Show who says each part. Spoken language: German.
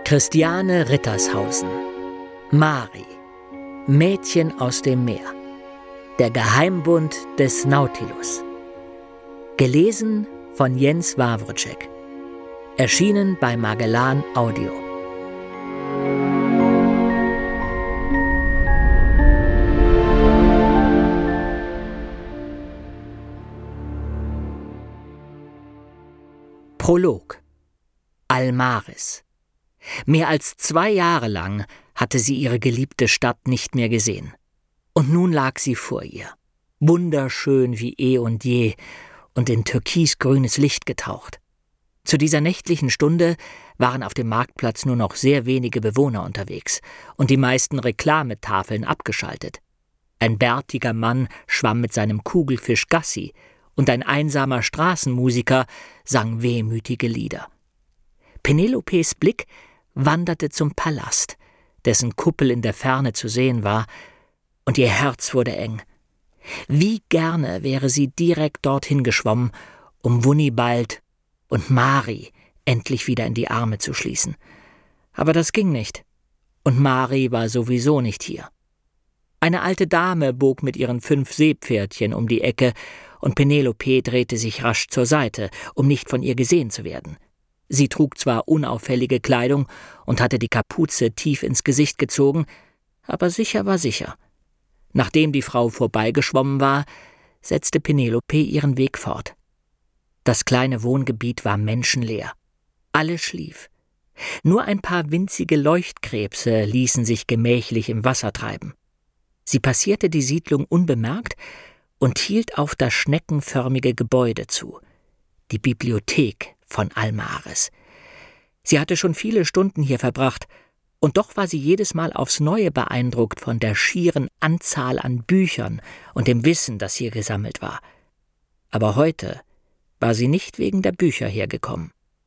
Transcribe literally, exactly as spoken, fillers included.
Speaker 1: Christiane Rittershausen. Mari. Mädchen aus dem Meer. Der Geheimbund des Nautilus. Gelesen von Jens Wawrczyk. Erschienen bei Magellan Audio. Prolog. Almaris. Mehr als zwei Jahre lang hatte sie ihre geliebte Stadt nicht mehr gesehen. Und nun lag sie vor ihr, wunderschön wie eh und je und in türkisgrünes Licht getaucht. Zu dieser nächtlichen Stunde waren auf dem Marktplatz nur noch sehr wenige Bewohner unterwegs und die meisten Reklametafeln abgeschaltet. Ein bärtiger Mann schwamm mit seinem Kugelfisch Gassi und ein einsamer Straßenmusiker sang wehmütige Lieder. Penelopes Blick wanderte zum Palast, dessen Kuppel in der Ferne zu sehen war, und ihr Herz wurde eng. Wie gerne wäre sie direkt dorthin geschwommen, um Wunibald und Mari endlich wieder in die Arme zu schließen. Aber das ging nicht, und Mari war sowieso nicht hier. Eine alte Dame bog mit ihren fünf Seepferdchen um die Ecke, und Penelope drehte sich rasch zur Seite, um nicht von ihr gesehen zu werden. Sie trug zwar unauffällige Kleidung und hatte die Kapuze tief ins Gesicht gezogen, aber sicher war sicher. Nachdem die Frau vorbeigeschwommen war, setzte Penelope ihren Weg fort. Das kleine Wohngebiet war menschenleer. Alles schlief. Nur ein paar winzige Leuchtkrebse ließen sich gemächlich im Wasser treiben. Sie passierte die Siedlung unbemerkt und hielt auf das schneckenförmige Gebäude zu, die Bibliothek von Almaris. Sie hatte schon viele Stunden hier verbracht, und doch war sie jedes Mal aufs Neue beeindruckt von der schieren Anzahl an Büchern und dem Wissen, das hier gesammelt war. Aber heute war sie nicht wegen der Bücher hergekommen.